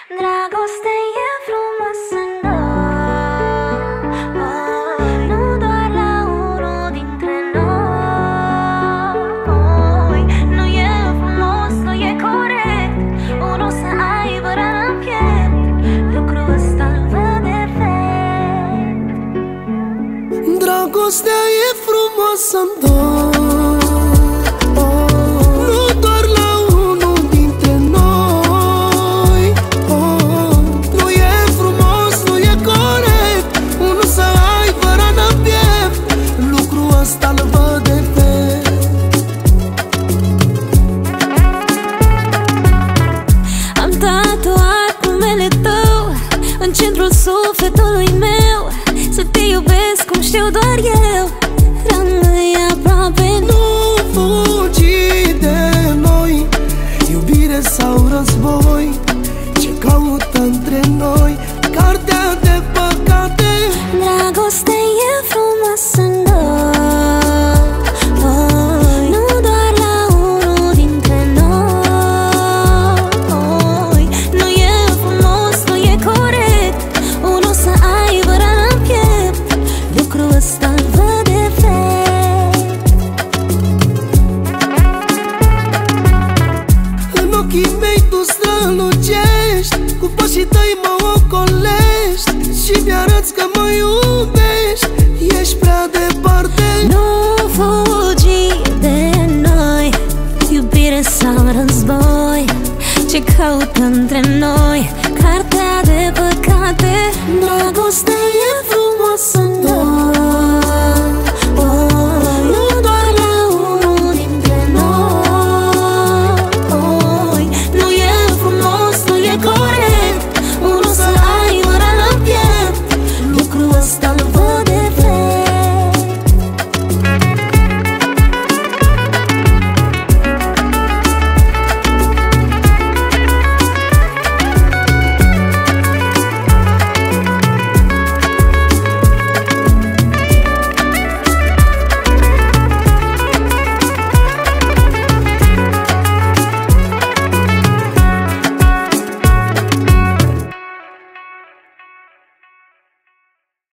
Dragoste e frumoasă în noi, nu doar la unul dintre noi. Nu e frumos, nu e corect unul să aibă rană în piept. Lucrul ăsta-l văd defect. Dragostea e frumoasă în noi, în centrul sufletului meu. Să te iubesc cum știu doar eu. Rămâi aproape, nu fugi de noi. Iubire sau război, ce caută între noi cartea de păcate. Dragoste e frumoasă în noi, nu doar la unul dintre noi. Nu e frumos, nu e corect unul să aibă rană în piept. Lucrul ăsta-l văd defect. În ochii mei tu strălucești, cu pașii tăi mă ocolești și mi-arăți că mă iubești. Ești prea departe, nu fugi de noi. Iubire sau război, ce caută între noi cartea de păcate. Dragostea e frumoasă în noi.